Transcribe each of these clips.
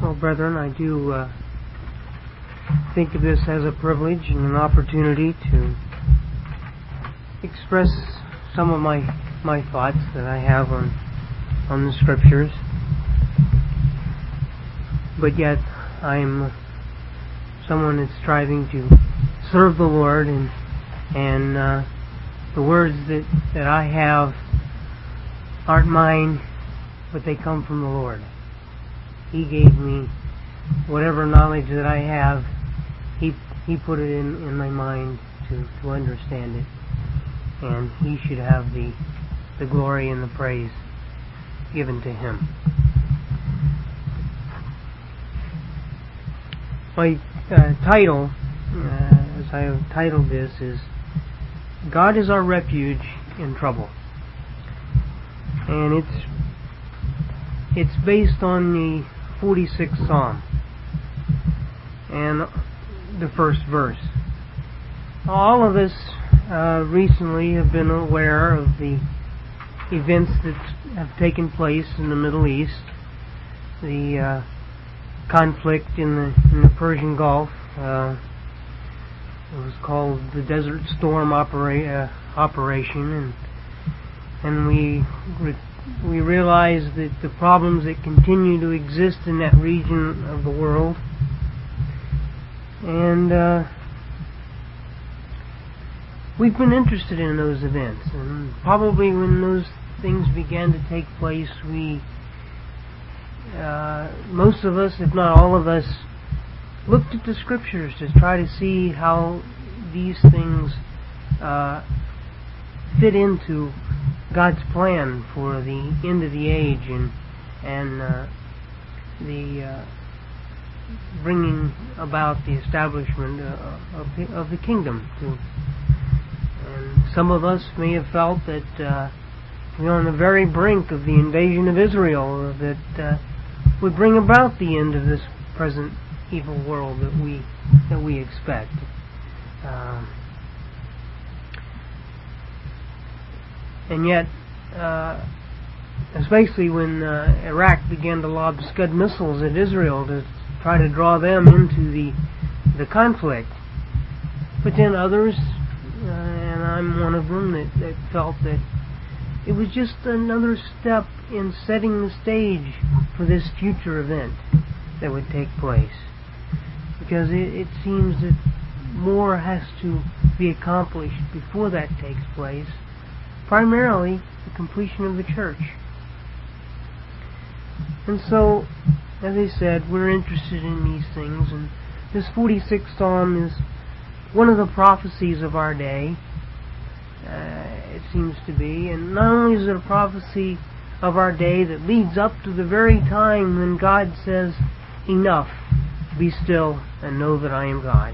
Well, brethren, I do think of this as a privilege and an opportunity to express some of my thoughts that I have on the Scriptures. But yet, I'm someone that's striving to serve the Lord, and the words that I have aren't mine, but they come from the Lord. He gave me whatever knowledge that I have. He put it in my mind to understand it, and He should have the glory and the praise given to Him. My title, as I have titled this, is God is Our Refuge in Trouble. And it's based on the 46th Psalm and the first verse. All of us recently have been aware of the events that have taken place in the Middle East, the conflict in the Persian Gulf. It was called the Desert Storm operation, and we realize that the problems that continue to exist in that region of the world, and we've been interested in those events, and probably when those things began to take place, most of us, if not all of us, looked at the Scriptures to try to see how these things fit into God's plan for the end of the age and the bringing about the establishment of the kingdom. And some of us may have felt that we're on the very brink of the invasion of Israel, or that would bring about the end of this present evil world that we expect. And yet, especially when Iraq began to lob Scud missiles at Israel to try to draw them into the conflict. But then others, and I'm one of them, that felt that it was just another step in setting the stage for this future event that would take place. Because it seems that more has to be accomplished before that takes place. Primarily, the completion of the church. And so, as I said, we're interested in these things, and this 46th Psalm is one of the prophecies of our day, it seems to be. And not only is it a prophecy of our day that leads up to the very time when God says, "Enough, be still and know that I am God."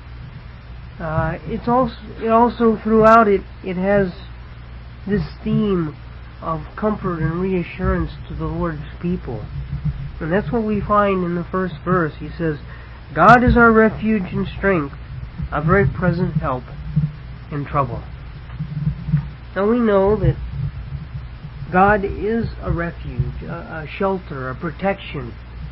It also throughout it has this theme of comfort and reassurance to the Lord's people. And that's what we find in the first verse. He says, "God is our refuge and strength, a very present help in trouble." Now we know that God is a refuge, a shelter, a protection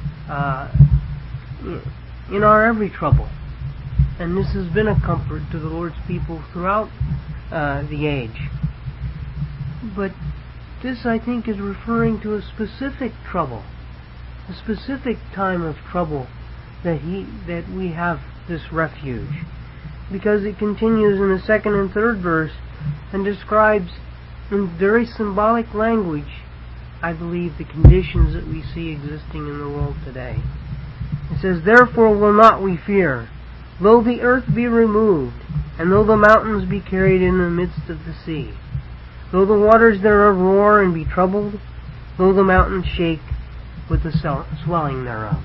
in our every trouble. And this has been a comfort to the Lord's people throughout the age. But this, I think, is referring to a specific trouble, a specific time of trouble that we have this refuge. Because it continues in the second and third verse and describes in very symbolic language, I believe, the conditions that we see existing in the world today. It says, "Therefore will not we fear, though the earth be removed, and though the mountains be carried in the midst of the sea, though the waters thereof roar and be troubled, though the mountains shake with the swelling thereof."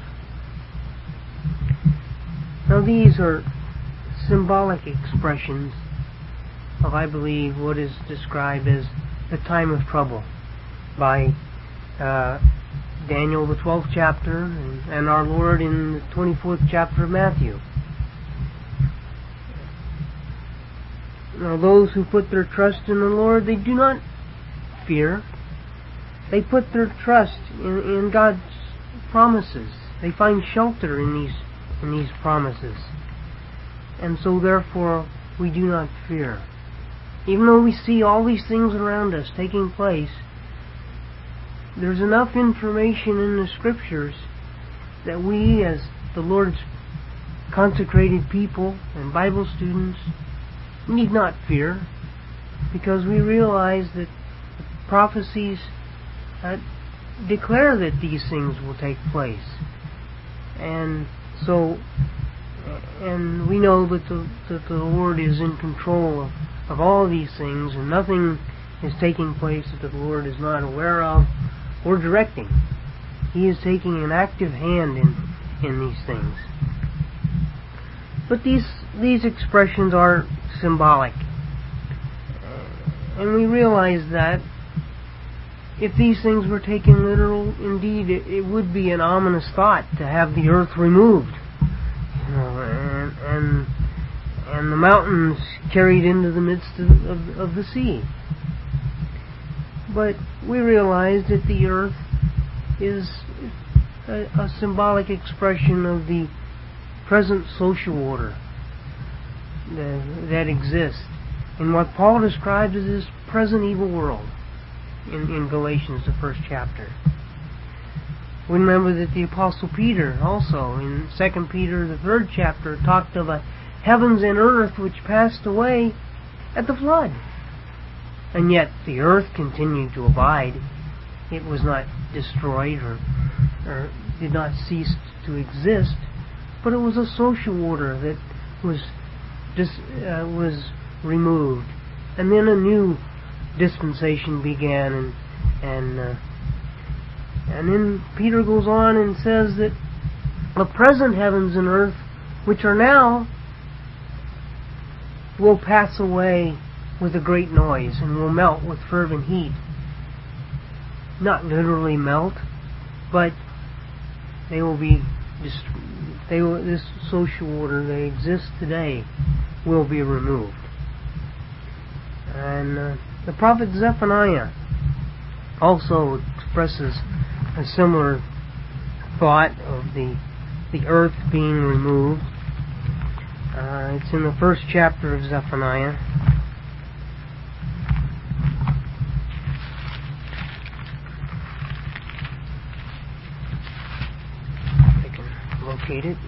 Now these are symbolic expressions of, I believe, what is described as the time of trouble by Daniel, the 12th chapter, and our Lord in the 24th chapter of Matthew. Now those who put their trust in the Lord, they do not fear. They put their trust in God's promises They find shelter in these promises. And so therefore we do not fear. Even though we see all these things around us taking place, there's enough information in the Scriptures that we, as the Lord's consecrated people and Bible students, need not fear, because we realize that the prophecies declare that these things will take place. And we know that the Lord is in control of all these things, and nothing is taking place that the Lord is not aware of or directing. He is taking an active hand in these things. But these expressions are symbolic. And we realize that if these things were taken literal, indeed it would be an ominous thought to have the earth removed, and the mountains carried into the midst of the sea. But we realize that the earth is a symbolic expression of the present social order that exists in what Paul describes as this present evil world in Galatians, the first chapter. We remember that the Apostle Peter also in 2 Peter, the third chapter, talked of a heavens and earth which passed away at the flood. And yet the earth continued to abide. It was not destroyed or did not cease to exist, but it was a social order that was removed, and then a new dispensation began, and then Peter goes on and says that the present heavens and earth, which are now, will pass away with a great noise and will melt with fervent heat. Not literally melt, but they will be this social order that exists today will be removed. And the prophet Zephaniah also expresses a similar thought of the earth being removed. It's in the first chapter of Zephaniah. I can locate it.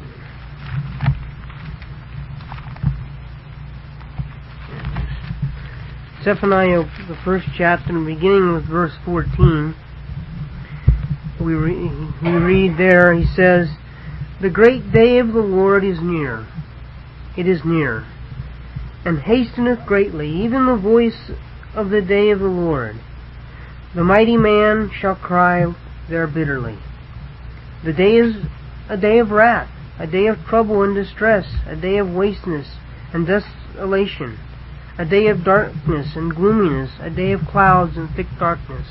Zephaniah, the first chapter, beginning with verse 14, we read there, he says, "The great day of the Lord is near. It is near, and hasteneth greatly, even the voice of the day of the Lord. The mighty man shall cry there bitterly. The day is a day of wrath, a day of trouble and distress, a day of wasteness and desolation, a day of darkness and gloominess, a day of clouds and thick darkness,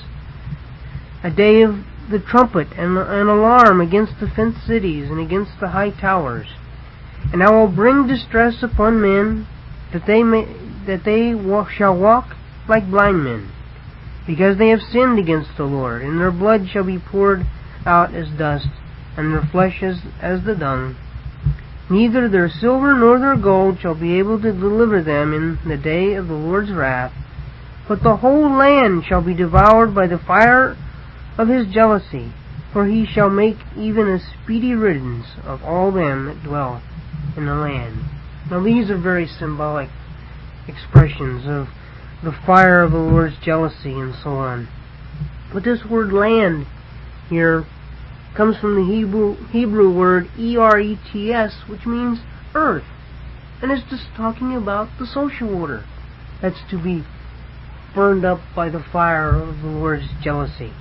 a day of the trumpet and an alarm against the fenced cities and against the high towers. And I will bring distress upon men, that they shall walk like blind men, because they have sinned against the Lord, and their blood shall be poured out as dust, and their flesh as the dung. Neither their silver nor their gold shall be able to deliver them in the day of the Lord's wrath, but the whole land shall be devoured by the fire of his jealousy, for he shall make even a speedy riddance of all them that dwell in the land." Now these are very symbolic expressions of the fire of the Lord's jealousy and so on. But this word land here comes from the Hebrew word erets, which means earth. And it's just talking about the social order that's to be burned up by the fire of the Lord's jealousy.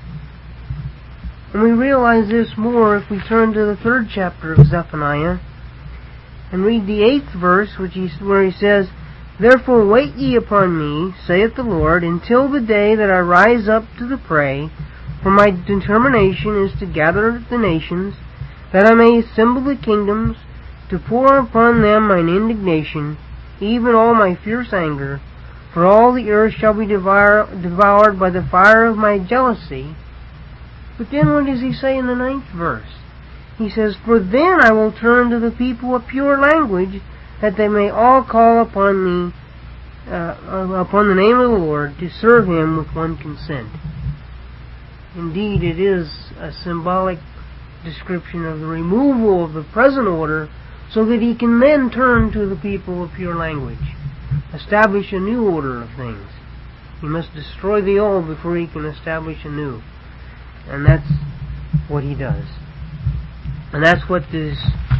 And we realize this more if we turn to the third chapter of Zephaniah and read the 8th verse, where he says, "Therefore wait ye upon me, saith the Lord, until the day that I rise up to the prey. For my determination is to gather the nations, that I may assemble the kingdoms, to pour upon them mine indignation, even all my fierce anger. For all the earth shall be devoured by the fire of my jealousy." But then what does he say in the 9th verse? he says, "For then I will turn to the people a pure language, that they may all call upon the name of the Lord, to serve Him with one consent." Indeed, it is a symbolic description of the removal of the present order, so that He can then turn to the people of pure language, establish a new order of things. He must destroy the old before He can establish a new. And that's what He does. And that's what the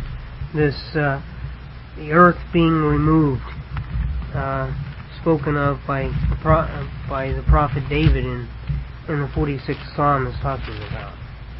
earth being removed, spoken of by the prophet David in the 46th Psalm, is talking about.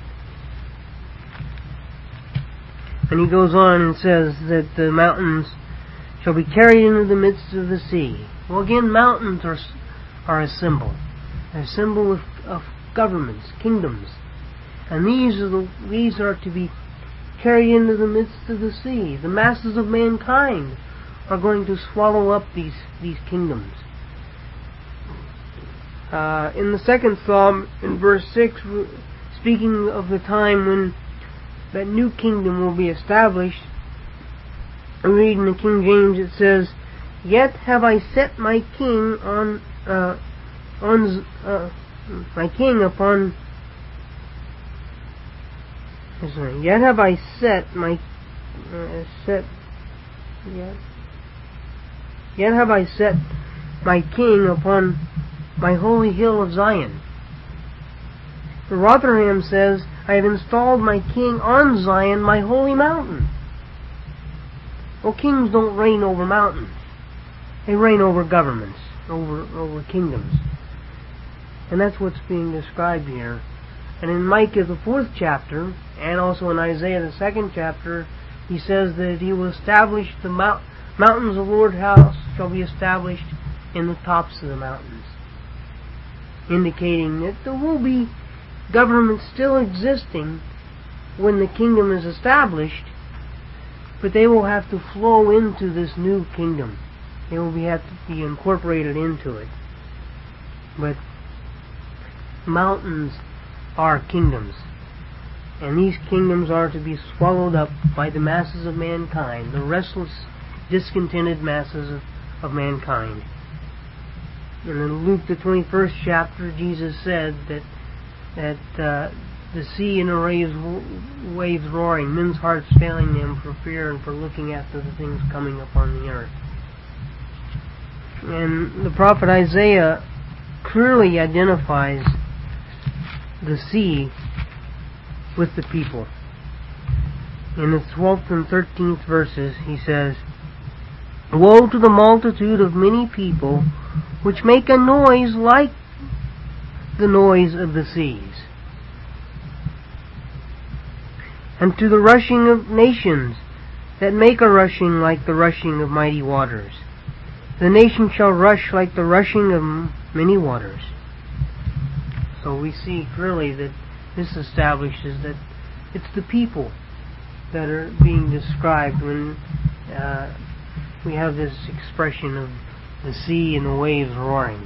And he goes on and says that the mountains shall be carried into the midst of the sea. Well, again, mountains are a symbol of governments, kingdoms, and these are to be carried into the midst of the sea. The masses of mankind are going to swallow up these kingdoms. In the second Psalm, in verse 6, speaking of the time when that new kingdom will be established, I read in the King James, it says, "Yet have I set my king upon Yet have I set my king upon my holy hill of Zion." The Rotherham says, "I have installed my king on Zion, my holy mountain." Well, kings don't reign over mountains. They reign over governments, over kingdoms. And that's what's being described here. And in Micah, the 4th chapter, and also in Isaiah, the 2nd chapter, he says that He will establish the mountains of the Lord's house shall be established in the tops of the mountains, indicating that there will be government still existing when the kingdom is established, but they will have to flow into this new kingdom. They will have to be incorporated into it. But mountains are kingdoms, and these kingdoms are to be swallowed up by the masses of mankind, the restless, discontented masses of mankind. And in Luke, the 21st chapter, Jesus said that the sea and the waves roaring, men's hearts failing them for fear and for looking after the things coming upon the earth. And the prophet Isaiah clearly identifies the sea with the people. In the 12th and 13th verses, he says, "Woe to the multitude of many people, which make a noise like the noise of the seas, and to the rushing of nations, that make a rushing like the rushing of mighty waters. The nation shall rush like the rushing of many waters." So we see clearly that this establishes that it's the people that are being described when we have this expression of the sea and the waves roaring.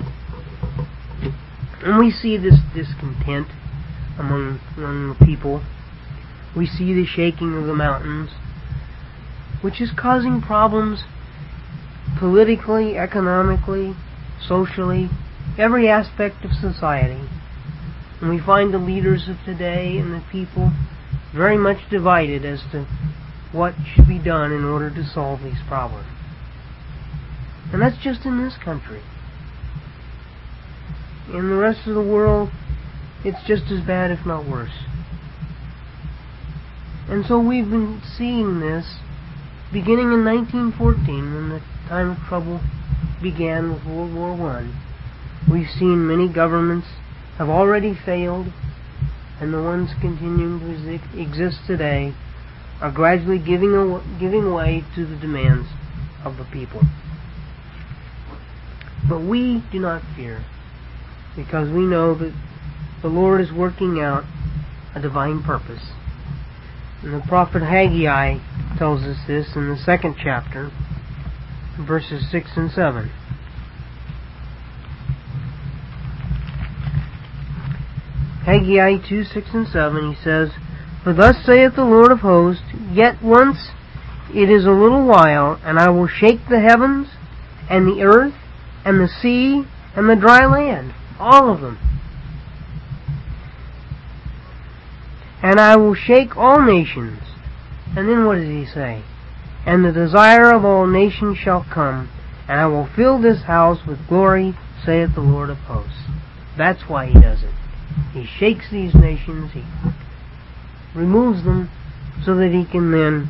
And we see this discontent among the people. We see the shaking of the mountains, which is causing problems politically, economically, socially, every aspect of society. And we find the leaders of today and the people very much divided as to what should be done in order to solve these problems. And that's just in this country. In the rest of the world, it's just as bad, if not worse. And so we've been seeing this beginning in 1914, when the time of trouble began with World War I. We've seen many governments have already failed, and the ones continuing to exist today are gradually giving way to the demands of the people. But we do not fear, because we know that the Lord is working out a divine purpose. And the prophet Haggai tells us this in the 2nd chapter, verses 6 and 7. Haggai 2, 6 and 7, he says, For thus saith the Lord of hosts, Yet once it is a little while, and I will shake the heavens, and the earth, and the sea, and the dry land, all of them. And I will shake all nations. And then what does he say? And the desire of all nations shall come, and I will fill this house with glory, saith the Lord of hosts. That's why he does it. He shakes these nations, he removes them, so that he can then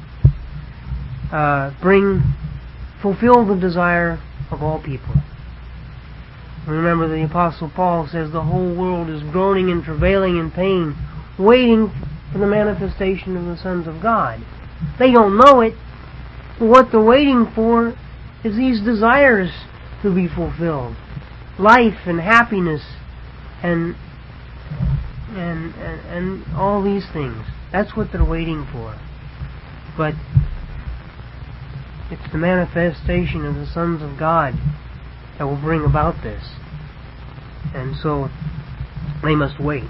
fulfill the desire of all people. Remember, the Apostle Paul says the whole world is groaning and travailing in pain, waiting for the manifestation of the sons of God. They don't know it, but what they're waiting for is these desires to be fulfilled. Life and happiness and all these things. That's what they're waiting for. But it's the manifestation of the sons of God that will bring about this. And so they must wait.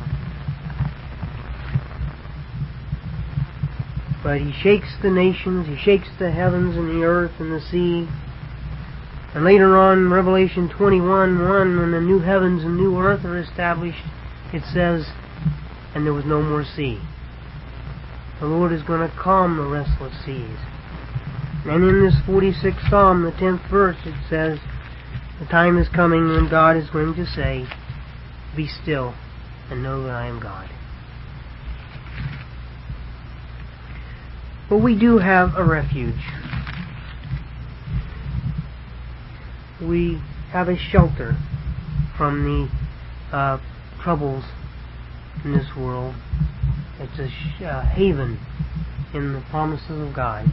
But he shakes the nations, he shakes the heavens and the earth and the sea. And later on in Revelation 21:1, when the new heavens and new earth are established, it says, and there was no more sea. The Lord is going to calm the restless seas. And in this 46th Psalm, the 10th verse, it says, the time is coming when God is going to say, Be still and know that I am God. But we do have a refuge. We have a shelter from the troubles in this world. It's a haven in the promises of God.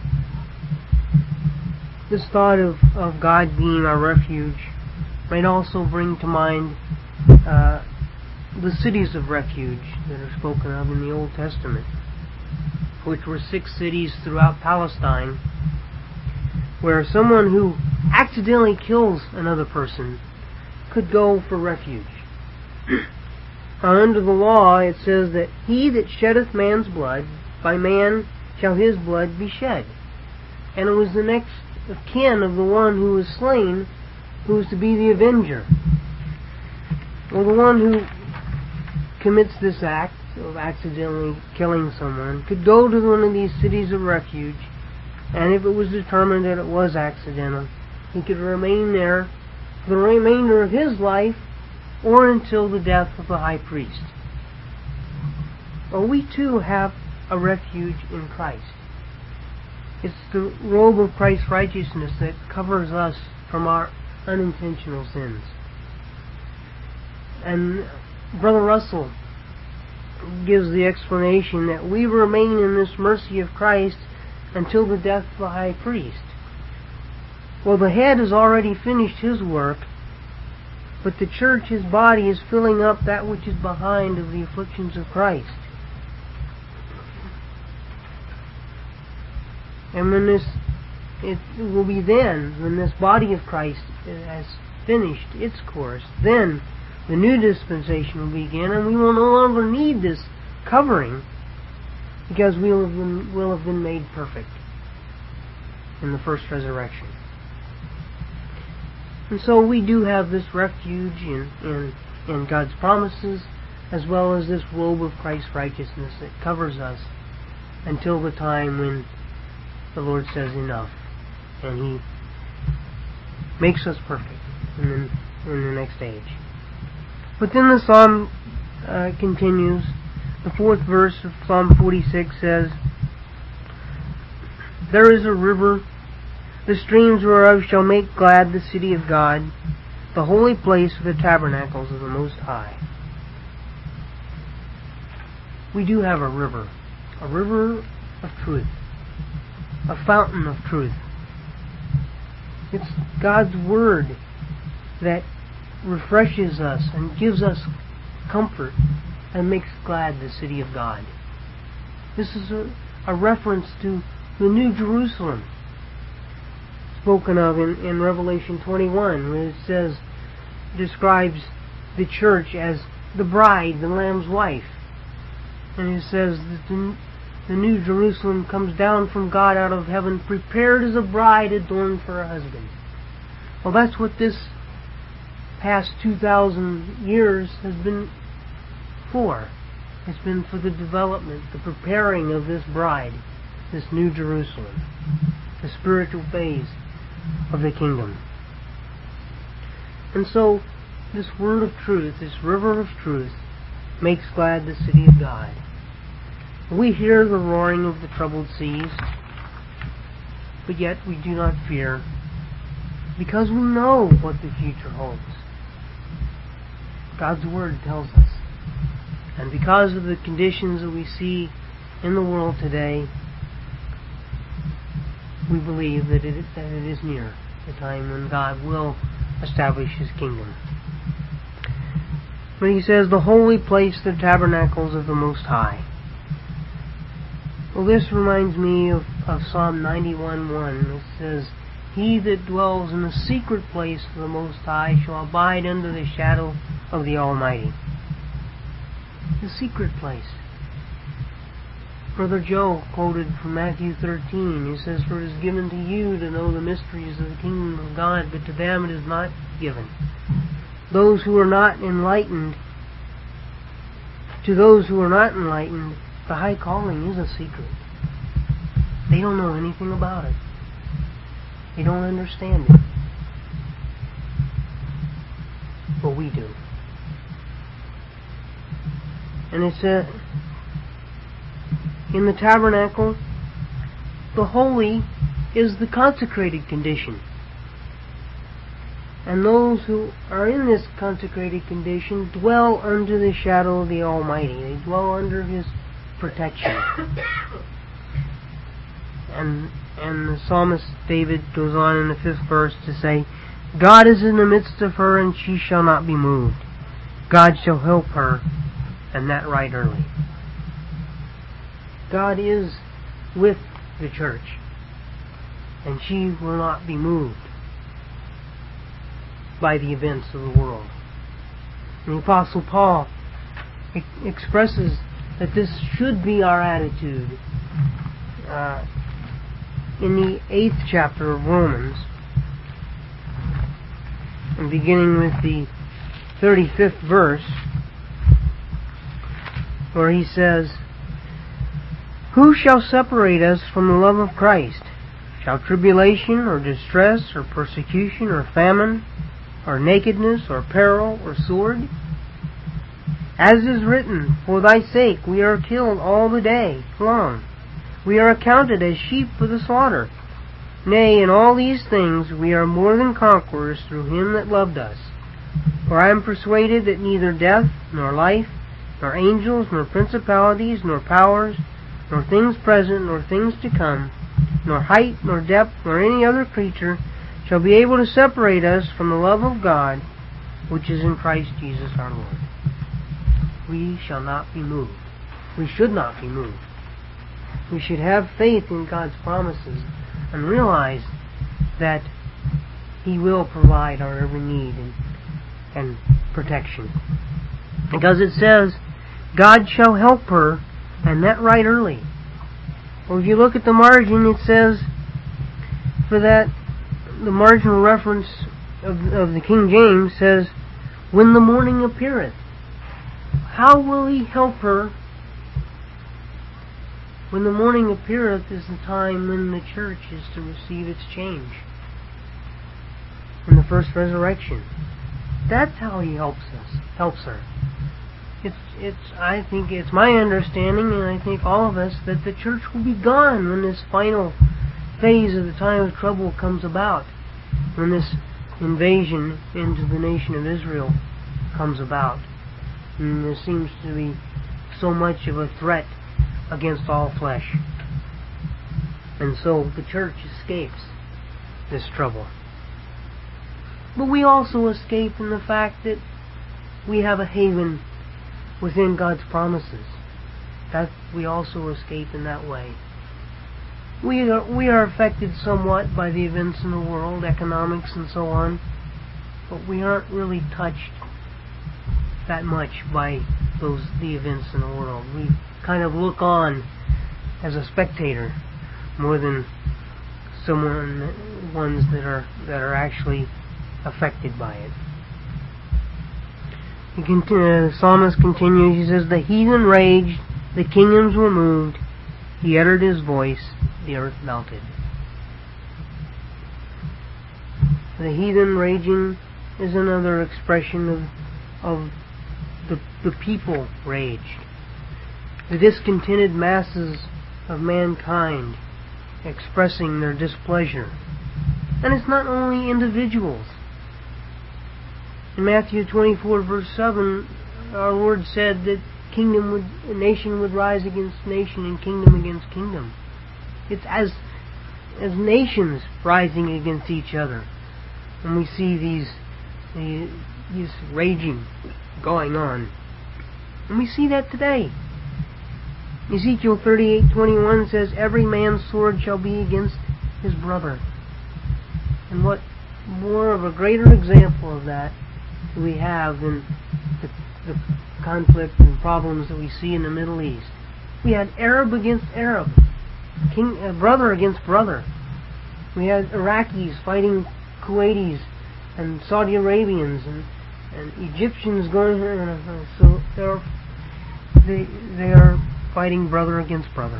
This thought of God being our refuge might also bring to mind the cities of refuge that are spoken of in the Old Testament, which were 6 cities throughout Palestine, where someone who accidentally kills another person could go for refuge. Now, under the law, it says that he that sheddeth man's blood, by man shall his blood be shed. And it was the next of kin of the one who was slain who was to be the avenger. Well, the one who commits this act of accidentally killing someone could go to one of these cities of refuge, and if it was determined that it was accidental, he could remain there for the remainder of his life or until the death of the high priest. Well, we too have a refuge in Christ. It's the robe of Christ's righteousness that covers us from our unintentional sins. And Brother Russell gives the explanation that we remain in this mercy of Christ until the death of the high priest. Well, the head has already finished his work, but the church, his body, is filling up that which is behind of the afflictions of Christ. And it will be then, when this body of Christ has finished its course, then the new dispensation will begin, and we will no longer need this covering, because we will have been made perfect in the first resurrection. And so we do have this refuge in God's promises, as well as this robe of Christ's righteousness that covers us until the time when the Lord says enough, and He makes us perfect in the next age. But then the psalm continues. The 4th verse of Psalm 46 says, There is a river, the streams whereof shall make glad the city of God, the holy place of the tabernacles of the Most High. We do have a river of truth, a fountain of truth. It's God's Word that refreshes us and gives us comfort and makes glad the city of God. This is a reference to the New Jerusalem spoken of in Revelation 21, where it describes the church as the bride, the Lamb's wife. And it says that the New Jerusalem comes down from God out of heaven, prepared as a bride adorned for her husband. Well, that's what this past 2,000 years has been for. It's been for the development, the preparing of this bride, this New Jerusalem, the spiritual phase of the kingdom. And so, this word of truth, this river of truth, makes glad the city of God. We hear the roaring of the troubled seas, but yet we do not fear, because we know what the future holds. God's Word tells us. And because of the conditions that we see in the world today, we believe that it is near the time when God will establish His kingdom. But He says, the holy place, the tabernacles of the Most High. Well, this reminds me of Psalm 91:1. It says, he that dwells in the secret place of the Most High shall abide under the shadow of the Almighty. The secret place. Brother Joe quoted from Matthew 13. He says, for it is given to you to know the mysteries of the kingdom of God, but to them it is not given. Those who are not enlightened, to those who are not enlightened, the high calling is a secret. They don't know anything about it. They don't understand it. But we do. And it's in the tabernacle, the holy is the consecrated condition. And those who are in this consecrated condition dwell under the shadow of the Almighty. They dwell under His protection. And the psalmist David goes on in the 5th verse to say, God is in the midst of her, and she shall not be moved. God shall help her, and that right early. God is with the church, and she will not be moved by the events of the world. And the Apostle Paul expresses that this should be our attitude in the 8th chapter of Romans, and beginning with the 35th verse, where he says, who shall separate us from the love of Christ? Shall tribulation, or distress, or persecution, or famine, or nakedness, or peril, or sword? As is written, for thy sake we are killed all the day long. We are accounted as sheep for the slaughter. Nay, in all these things we are more than conquerors through Him that loved us. For I am persuaded that neither death, nor life, nor angels, nor principalities, nor powers, nor things present, nor things to come, nor height, nor depth, nor any other creature shall be able to separate us from the love of God, which is in Christ Jesus our Lord. We shall not be moved. We should not be moved. We should have faith in God's promises and realize that He will provide our every need and protection. Because it says, God shall help her, and that right early. Or if you look at the margin, it says, for that, the marginal reference of the King James says, when the morning appeareth. How will He help her? When the morning appeareth is the time when the church is to receive its change. In the first resurrection. That's how He helps her. I think it's my understanding, and I think all of us, that the church will be gone when this final phase of the time of trouble comes about. When this invasion into the nation of Israel comes about. And there seems to be so much of a threat against all flesh. And so the church escapes this trouble. But we also escape in the fact that we have a haven within God's promises. That we also escape in that way. We are affected somewhat by the events in the world, economics and so on, but we aren't really touched that much by the events in the world. We kind of look on as a spectator more than ones that are actually affected by it. The psalmist continues. He says, "The heathen raged, the kingdoms were moved. He uttered his voice, the earth melted." The heathen raging is another expression of the people raged. The discontented masses of mankind expressing their displeasure. And it's not only individuals. In Matthew 24 verse 7, our Lord said that nation would rise against nation and kingdom against kingdom. It's as nations rising against each other. And we see these raging going on. And we see that today. Ezekiel 38:21 says, "Every man's sword shall be against his brother." And what more of a greater example of that do we have than the conflict and problems that we see in the Middle East? We had Arab against Arab, brother against brother. We had Iraqis fighting Kuwaitis and Saudi Arabians and Egyptians going here. So they are fighting brother against brother.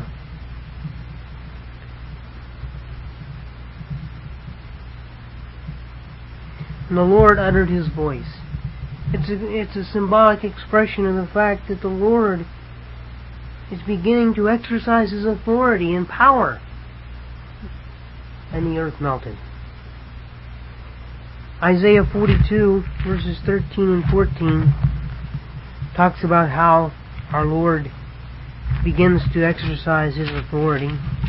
And the Lord uttered his voice. It's a symbolic expression of the fact that the Lord is beginning to exercise his authority and power. And the earth melted. Isaiah 42 verses 13 and 14 talks about how our Lord begins to exercise his authority.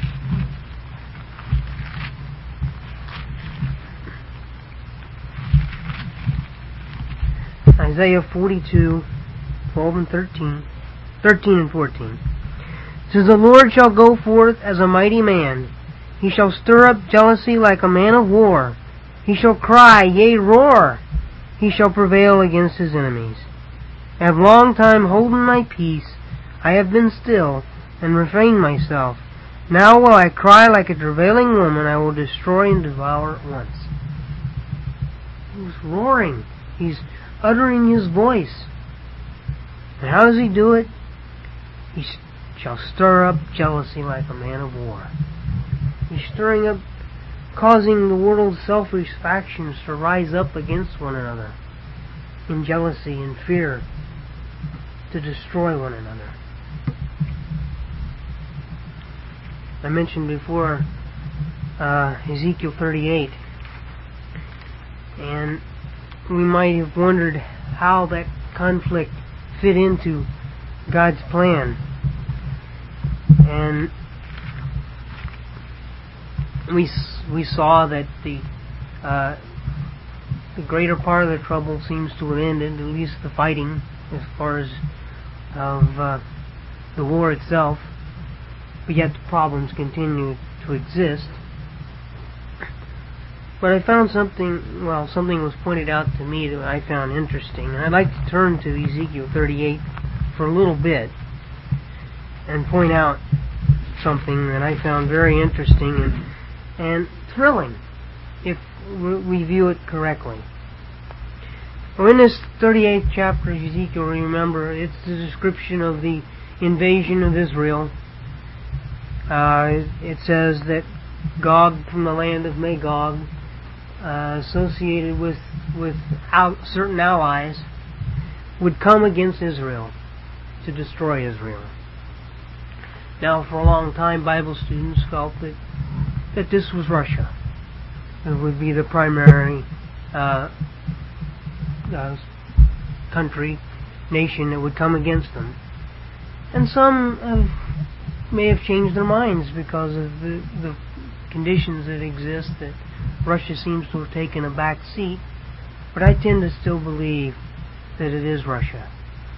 Isaiah 42, 12 and 13 and 14. It says, "The Lord shall go forth as a mighty man. He shall stir up jealousy like a man of war. He shall cry, yea, roar. He shall prevail against his enemies. I have long time holden my peace. I have been still, and refrained myself. Now will I cry like a travailing woman. I will destroy and devour at once." He's roaring. He's uttering his voice. And how does he do it? He shall stir up jealousy like a man of war. He's stirring up, causing the world's selfish factions to rise up against one another in jealousy and fear, to destroy one another. I mentioned before Ezekiel 38, and we might have wondered how that conflict fit into God's plan. And we saw that the greater part of the trouble seems to have ended, at least the fighting, as far as of the war itself. But yet the problems continue to exist. But I found something was pointed out to me that I found interesting. And I'd like to turn to Ezekiel 38 for a little bit and point out something that I found very interesting and thrilling if we view it correctly. Well, in this 38th chapter of Ezekiel, remember, it's the description of the invasion of Israel. It says that Gog from the land of Magog, associated with certain allies, would come against Israel to destroy Israel. Now, for a long time, Bible students felt that this was Russia. It would be the primary nation that would come against them. And some may have changed their minds because of the conditions that exist, that Russia seems to have taken a back seat. But I tend to still believe that it is Russia.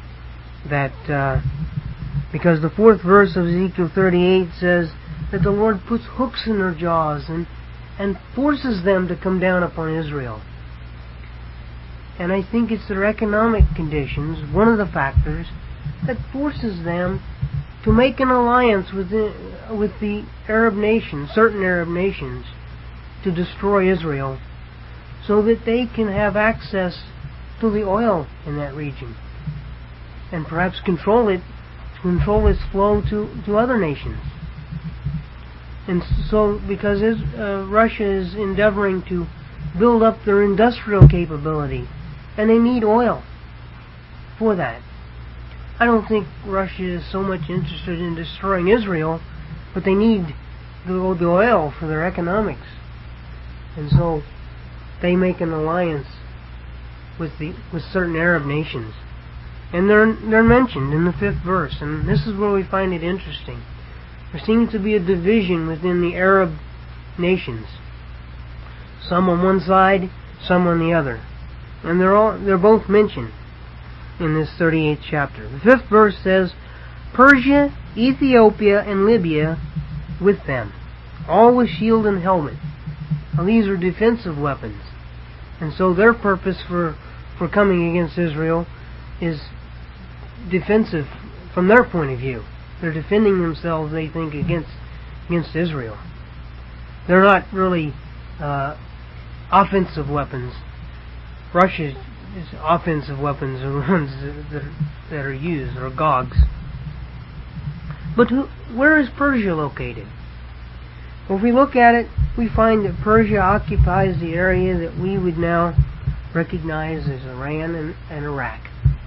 Because the 4th verse of Ezekiel 38 says that the Lord puts hooks in their jaws and forces them to come down upon Israel. And I think it's their economic conditions, one of the factors, that forces them to make an alliance with the Arab nations, certain Arab nations, to destroy Israel, so that they can have access to the oil in that region, and perhaps control its flow to other nations. And so, because Russia is endeavoring to build up their industrial capability, and they need oil for that. I don't think Russia is so much interested in destroying Israel, but they need the oil for their economics. And so they make an alliance with certain Arab nations. And they're mentioned in the 5th verse, and this is where we find it interesting. There seems to be a division within the Arab nations. Some on one side, some on the other. And they're both mentioned in this 38th chapter. The 5th verse says, Persia, Ethiopia, and Libya with them, all with shield and helmet. Now these are defensive weapons. And so their purpose for coming against Israel is defensive from their point of view. They're defending themselves, they think, against Israel. They're not really offensive weapons. Russia's offensive weapons are the ones that are used, or Gogs. But where is Persia located? Well, if we look at it, we find that Persia occupies the area that we would now recognize as Iran and Iraq.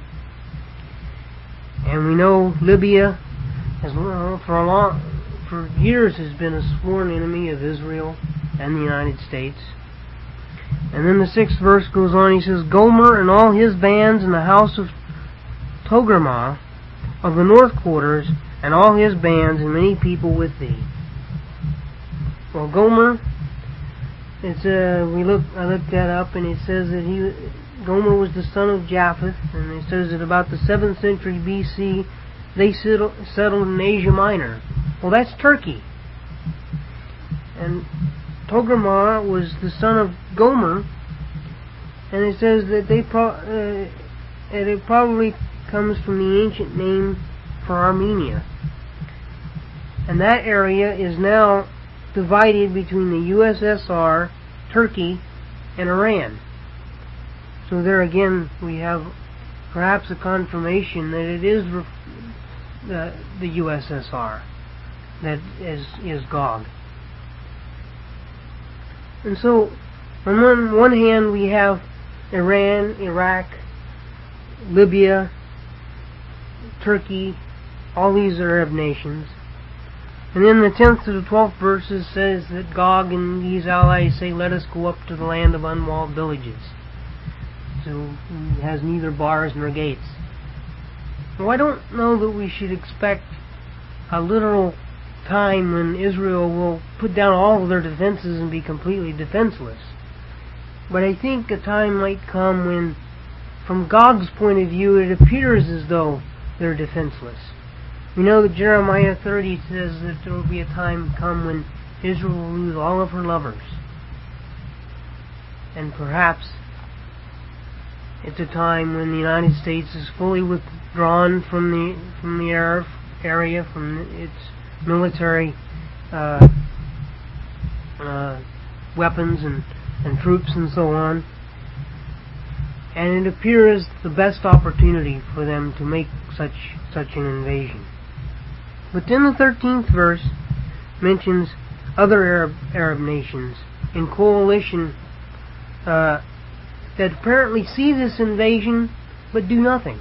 And we know Libya, for years, has been a sworn enemy of Israel and the United States. And then the 6th verse goes on, he says, Gomer and all his bands in the house of Togarmah of the north quarters, and all his bands and many people with thee. Well, Gomer, I looked that up, and it says that Gomer was the son of Japheth, and it says that about the 7th century BC, they settled in Asia Minor. Well, that's Turkey. And Togarmah was the son of Gomer, and it says that it probably comes from the ancient name for Armenia. And that area is now divided between the USSR, Turkey, and Iran. So there again we have perhaps a confirmation that it is the USSR that is Gog. And so on one hand we have Iran, Iraq, Libya, Turkey, all these Arab nations. And then the 10th to the 12th verses says that Gog and these allies say, let us go up to the land of unwalled villages. So it has neither bars nor gates. Well, I don't know that we should expect a literal time when Israel will put down all of their defenses and be completely defenseless. But I think a time might come when, from Gog's point of view, it appears as though they're defenseless. We know that Jeremiah 30 says that there will be a time come when Israel will lose all of her lovers. And perhaps it's a time when the United States is fully withdrawn from the Arab area, from its military weapons and troops and so on. And it appears the best opportunity for them to make such an invasion. But then the 13th verse mentions other Arab nations in coalition that apparently see this invasion but do nothing.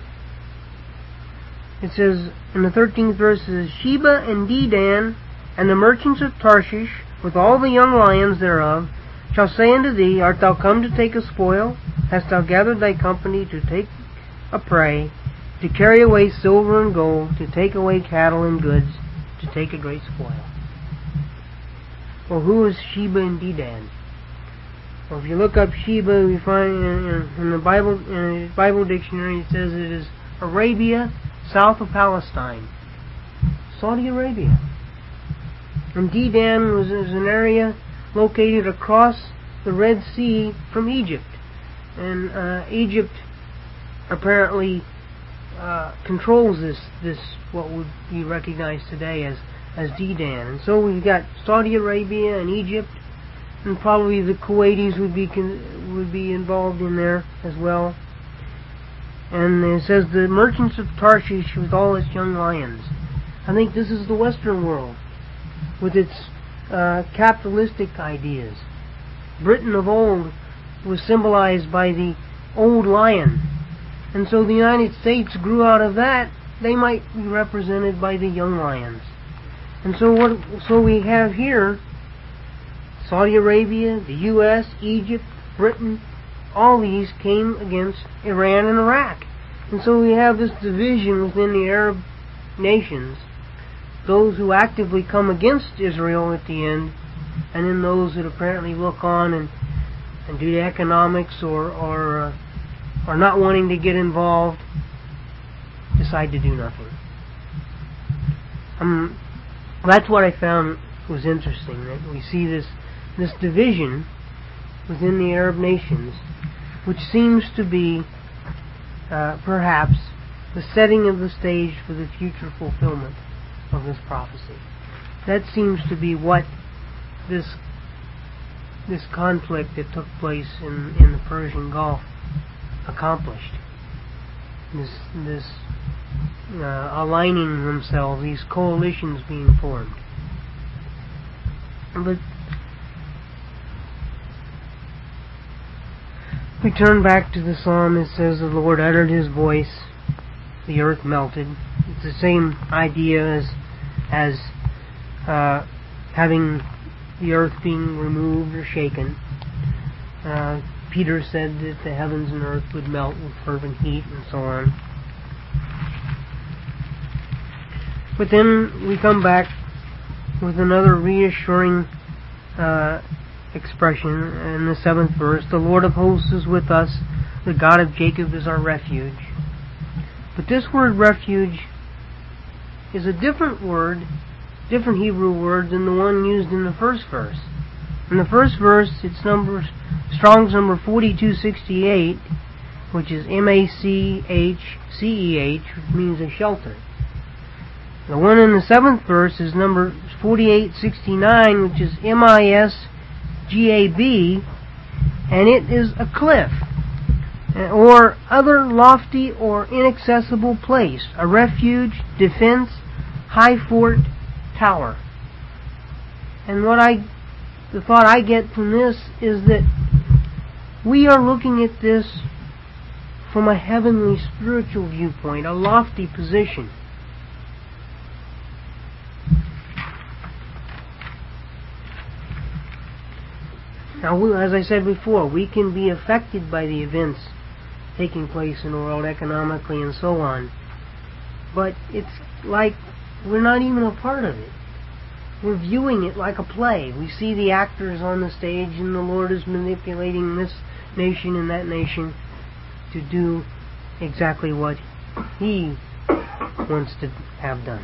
It says in the 13th verse, Sheba and Dedan and the merchants of Tarshish with all the young lions thereof shall say unto thee, art thou come to take a spoil? Hast thou gathered thy company to take a prey, to carry away silver and gold, to take away cattle and goods, to take a great spoil? Well, who is Sheba and Dedan? Well, if you look up Sheba, we find in the Bible dictionary, it says it is Arabia, south of Palestine, Saudi Arabia. And Dedan is an area located across the Red Sea from Egypt. And Egypt apparently controls this what would be recognized today as Dedan. And so we've got Saudi Arabia and Egypt, and probably the Kuwaitis would be involved in there as well. And it says the merchants of Tarshish with all its young lions. I think this is the Western world with its capitalistic ideas. Britain of old was symbolized by the old lion, and so the United States grew out of that. They might be represented by the young lions. And so we have here Saudi Arabia, the U.S., Egypt, Britain. All these came against Iran and Iraq. And so we have this division within the Arab nations. Those who actively come against Israel at the end, and then those that apparently look on and do the economics or are not wanting to get involved, decide to do nothing. That's what I found was interesting, that we see this division within the Arab nations, which seems to be perhaps the setting of the stage for the future fulfillment of this prophecy. That seems to be what this conflict that took place in the Persian Gulf accomplished. This aligning themselves, these coalitions being formed. But we turn back to the psalm. It says, the Lord uttered his voice, the earth melted. It's the same idea as having the earth being removed or shaken. Peter said that the heavens and earth would melt with fervent heat and so on. But then we come back with another reassuring expression in the 7th verse. The Lord of hosts is with us. The God of Jacob is our refuge. But this word refuge is a different word, different Hebrew word than the one used in the first verse. In the first verse, it's Strong's number 4268, which is M-A-C-H-C-E-H, which means a shelter. The one in the 7th verse is number 4869, which is M-I-S-G-A-B, and it is a cliff, or other lofty or inaccessible place, a refuge, defense, high fort, tower. And the thought I get from this is that we are looking at this from a heavenly spiritual viewpoint, a lofty position. Now, as I said before, we can be affected by the events taking place in the world economically and so on. But it's like we're not even a part of it. We're viewing it like a play. We see the actors on the stage, and the Lord is manipulating this nation and that nation to do exactly what He wants to have done.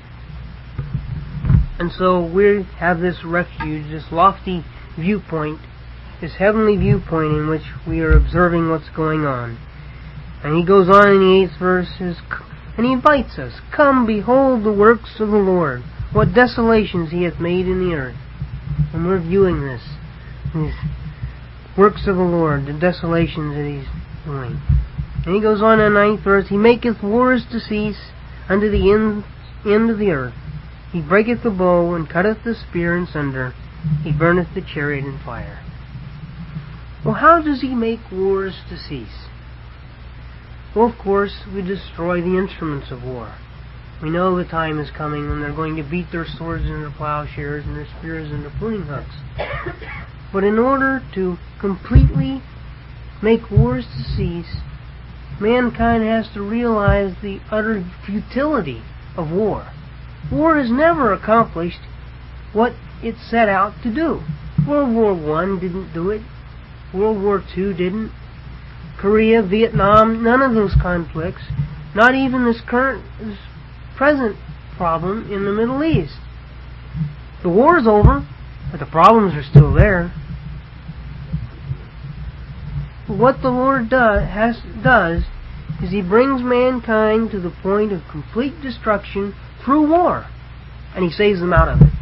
And so we have this refuge, this lofty viewpoint, this heavenly viewpoint in which we are observing what's going on. And he goes on in the 8th verse, and he invites us, come, behold the works of the Lord, what desolations He hath made in the earth. And we're viewing this, these works of the Lord, the desolations that He's doing. And he goes on in the 9th verse, He maketh wars to cease unto the end of the earth. He breaketh the bow, and cutteth the spear in sunder. He burneth the chariot in fire. Well, how does He make wars to cease? Well, of course, we destroy the instruments of war. We know the time is coming when they're going to beat their swords into their plowshares and their spears into pruning hooks. But in order to completely make wars to cease, mankind has to realize the utter futility of war. War has never accomplished what it set out to do. World War I didn't do it. World War II didn't. Korea, Vietnam, none of those conflicts. Not even this present problem in the Middle East. The war's over, but the problems are still there. what the Lord does is He brings mankind to the point of complete destruction through war, and He saves them out of it.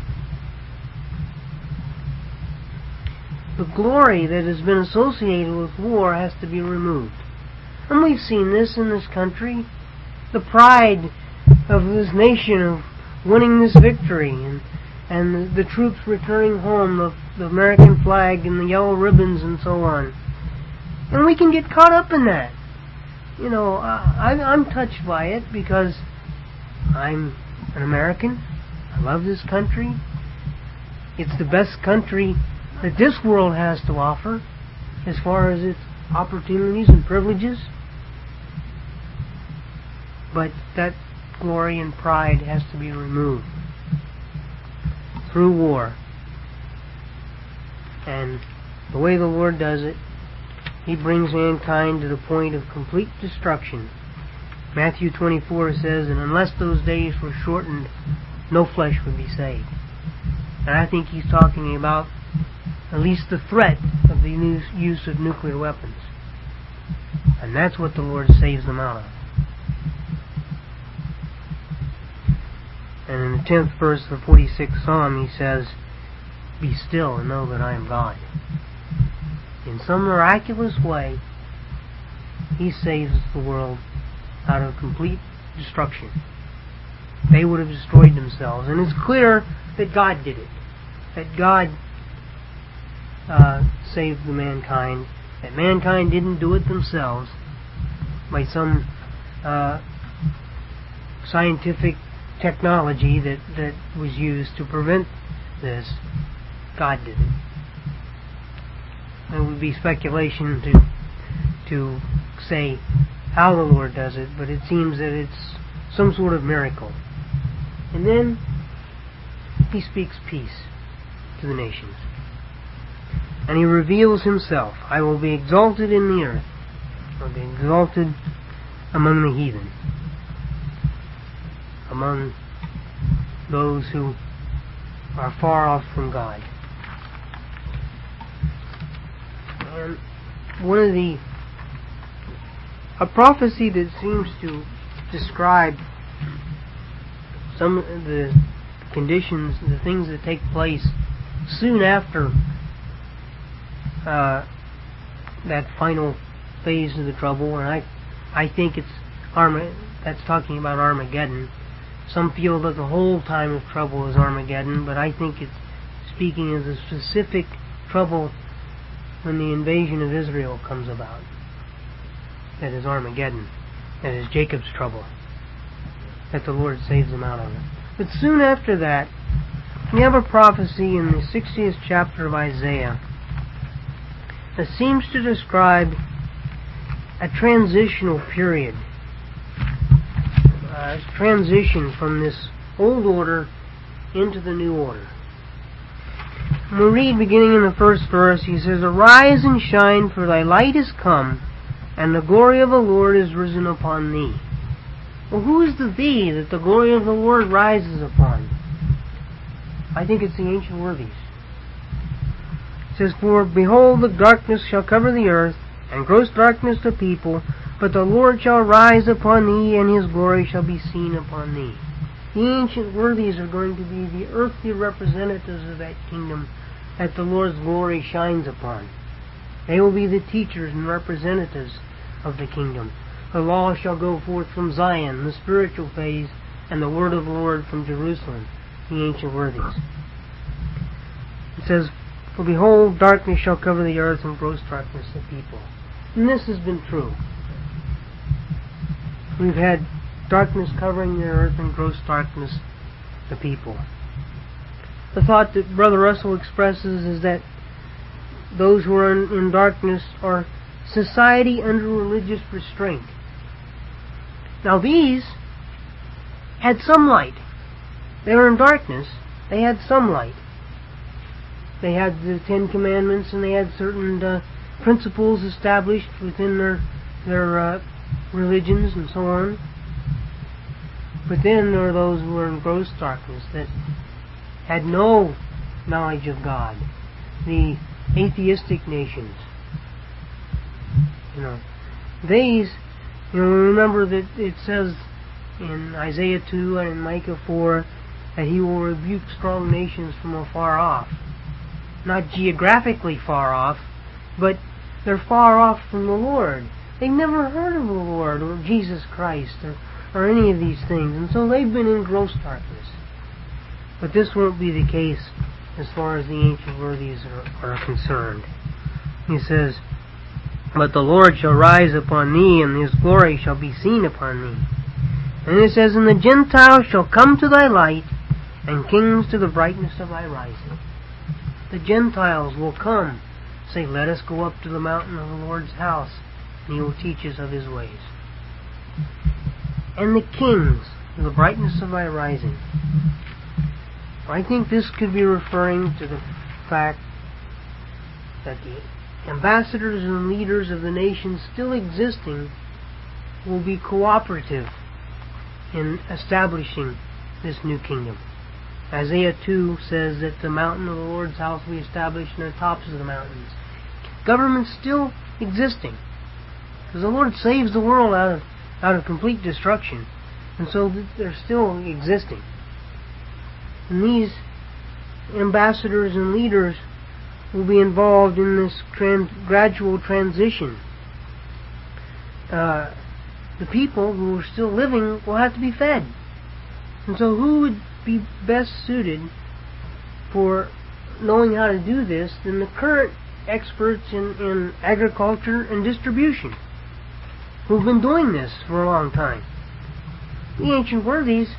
The glory that has been associated with war has to be removed. And we've seen this in this country. The pride of this nation of winning this victory, and the troops returning home, the American flag and the yellow ribbons and so on. And we can get caught up in that. You know, I'm touched by it because I'm an American. I love this country. It's the best country that this world has to offer as far as its opportunities and privileges. But that glory and pride has to be removed through war. And the way the Lord does it, He brings mankind to the point of complete destruction. Matthew 24 says, and unless those days were shortened, no flesh would be saved. And I think He's talking about at least the threat of the use of nuclear weapons. And that's what the Lord saves them out of. And in the 10th verse of the 46th Psalm, He says, be still and know that I am God. In some miraculous way, He saves the world out of complete destruction. They would have destroyed themselves. And it's clear that God did it. That God saved the mankind. That mankind didn't do it themselves by some scientific technology that was used to prevent this. God did it. It would be speculation to say how the Lord does it, but it seems that it's some sort of miracle. And then He speaks peace to the nations. And He reveals Himself. I will be exalted in the earth. I will be exalted among the heathen. Among those who are far off from God. And one of a prophecy that seems to describe some of the conditions, the things that take place soon after that final phase of the trouble, and I think that's talking about Armageddon. Some feel that the whole time of trouble is Armageddon, but I think it's speaking of the specific trouble when the invasion of Israel comes about. That is Armageddon. That is Jacob's trouble. That the Lord saves them out of it. But soon after that, we have a prophecy in the 60th chapter of Isaiah that seems to describe a transitional period. Transition from this old order into the new order. We read beginning in the first verse, He says, arise and shine, for thy light is come, and the glory of the Lord is risen upon thee. Well, who is the thee that the glory of the Lord rises upon? I think it's the ancient worthies. It says, for behold, the darkness shall cover the earth, and gross darkness the people, but the Lord shall rise upon thee, and His glory shall be seen upon thee. The ancient worthies are going to be the earthly representatives of that kingdom that the Lord's glory shines upon. They will be the teachers and representatives of the kingdom. The law shall go forth from Zion, the spiritual phase, and the word of the Lord from Jerusalem, the ancient worthies. It says, for behold, darkness shall cover the earth, and gross darkness the people. And this has been true. We've had darkness covering the earth and gross darkness the people. The thought that Brother Russell expresses is that those who are in darkness are society under religious restraint. Now these had some light. They were in darkness. They had some light. They had the Ten Commandments, and they had certain principles established within their religions and so on. But then there are those who are in gross darkness that had no knowledge of God. The atheistic nations. You know, these, remember that it says in Isaiah 2 and in Micah 4 that he will rebuke strong nations from afar off. Not geographically far off, but they're far off from the Lord. They've never heard of the Lord or Jesus Christ or any of these things, and so they've been in gross darkness. But this won't be the case as far as the ancient worthies are concerned. He says, "But the Lord shall rise upon thee, and his glory shall be seen upon thee." And it says, "And the Gentiles shall come to thy light, and kings to the brightness of thy rising." The Gentiles will come, say, "Let us go up to the mountain of the Lord's house, and he will teach us of his ways." And the kings to the brightness of thy rising. I think this could be referring to the fact that the ambassadors and leaders of the nations still existing will be cooperative in establishing this new kingdom. Isaiah 2 says that the mountain of the Lord's house will be established in the tops of the mountains. Government's still existing, because the Lord saves the world out of complete destruction, and so they're still existing. And these ambassadors and leaders will be involved in this gradual transition. The people who are still living will have to be fed. And so who would be best suited for knowing how to do this than the current experts in agriculture and distribution, who've been doing this for a long time? The ancient worthies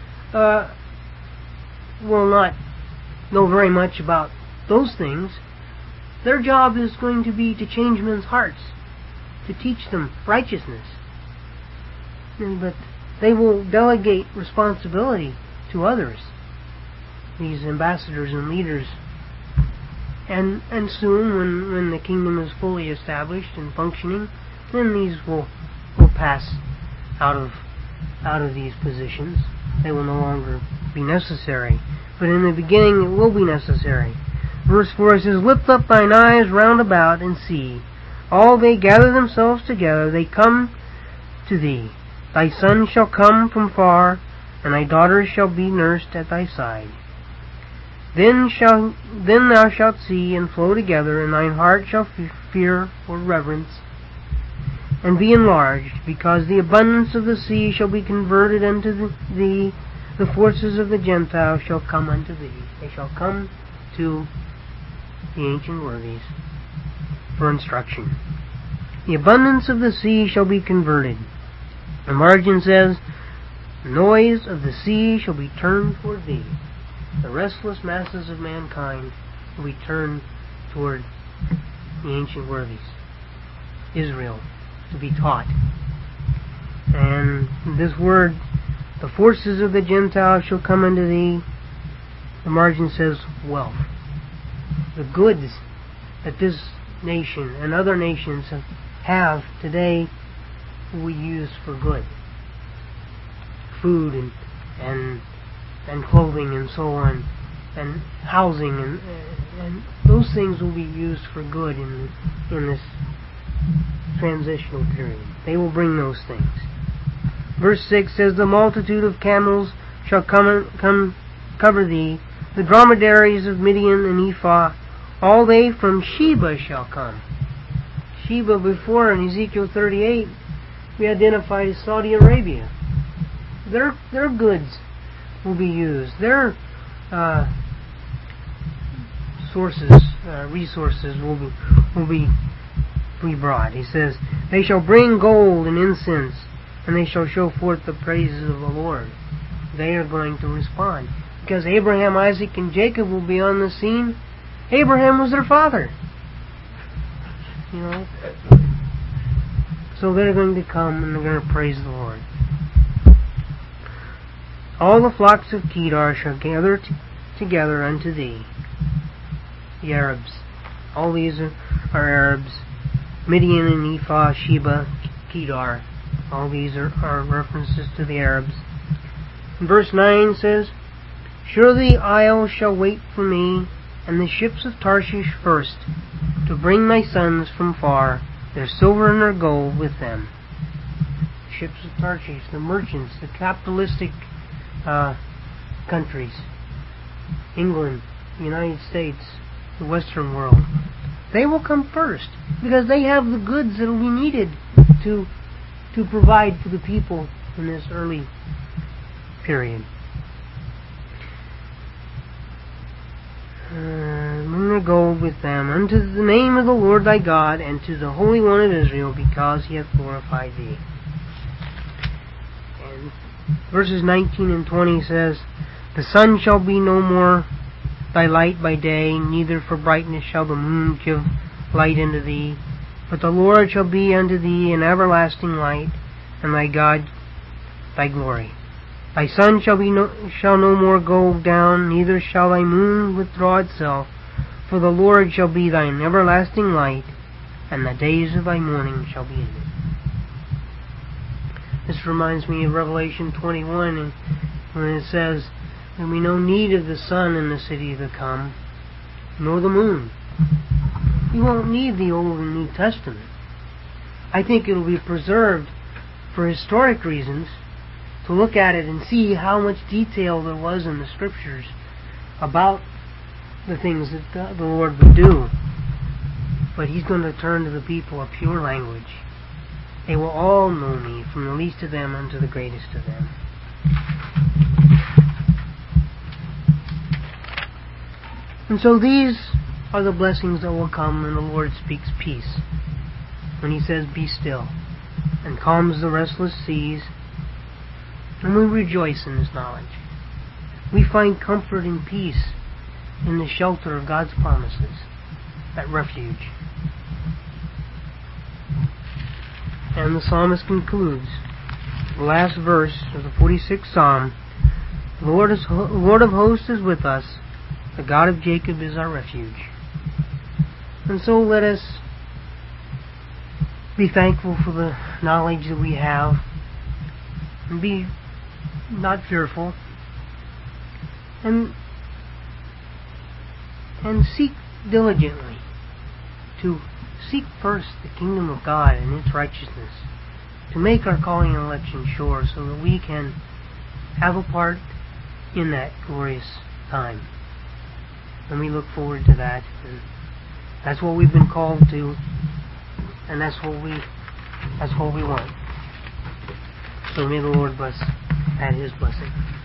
will not know very much about those things. Their job is going to be to change men's hearts, to teach them righteousness. But they will delegate responsibility to others, these ambassadors and leaders. And soon, when the kingdom is fully established and functioning, then these will pass out of these positions. They will no longer be necessary. But in the beginning it will be necessary. Verse 4 says, "Lift up thine eyes round about, and see. All they gather themselves together, they come to thee. Thy son shall come from far, and thy daughters shall be nursed at thy side. Then thou shalt see and flow together, and thine heart shall fear or reverence, and be enlarged, because the abundance of the sea shall be converted unto thee. The forces of the Gentiles shall come unto thee." They shall come to the ancient worthies for instruction. The abundance of the sea shall be converted. The margin says, "The noise of the sea shall be turned toward thee." The restless masses of mankind will be turned toward the ancient worthies, Israel, to be taught. And this word, "the forces of the Gentiles shall come unto thee," the margin says wealth. The goods that this nation and other nations have today will be used for good. Food and clothing and so on, and housing and those things will be used for good in this transitional period. They will bring those things. Verse 6 says, "The multitude of camels shall come cover thee, the dromedaries of Midian and Ephah, all they from Sheba shall come." Sheba, before in Ezekiel 38, we identified as Saudi Arabia. Their goods will be used. Their resources will be brought. He says, "They shall bring gold and incense, and they shall show forth the praises of the Lord." They are going to respond, because Abraham, Isaac, and Jacob will be on the scene. Abraham was their father. So they're going to come and they're going to praise the Lord. "All the flocks of Kedar shall gather together unto thee." The Arabs. All these are Arabs. Midian and Ephah, Sheba, Kedar. All these are references to the Arabs. And verse 9 says, "Surely the isles shall wait for me, and the ships of Tarshish first, to bring my sons from far, their silver and their gold with them. Ships of Tarshish, the merchants, the capitalistic countries, England, the United States, the Western world. They will come first because they have the goods that will be needed to provide for the people in this early period. Bring their gold with them unto the name of the Lord thy God and to the Holy One of Israel, because he hath glorified thee. And verses 19 and 20 says, the sun shall be no more thy light by day, neither for brightness shall the moon give light unto thee, but the Lord shall be unto thee an everlasting light, and thy God thy glory. Thy sun shall no more go down, neither shall thy moon withdraw itself, for the Lord shall be thine everlasting light, and the days of thy mourning shall be ended. This reminds me of Revelation 21, and when it says, there will be no need of the sun in the city to come, nor the moon. You won't need the Old and New Testament. I think it will be preserved for historic reasons, to look at it and see how much detail there was in the Scriptures about the things that the Lord would do. But he's going to turn to the people a pure language. They will all know me, from the least of them unto the greatest of them. And so these are the blessings that will come when the Lord speaks peace. When he says, be still, and calms the restless seas, and we rejoice in this knowledge. We find comfort and peace in the shelter of God's promises, that refuge. And the psalmist concludes, the last verse of the 46th Psalm, the Lord of hosts is with us, the God of Jacob is our refuge. And so let us be thankful for the knowledge that we have, and be not fearful, and seek diligently to seek first the kingdom of God and its righteousness, to make our calling and election sure, so that we can have a part in that glorious time. And we look forward to that, and that's what we've been called to, and that's what we want. So may the Lord bless, add his blessing.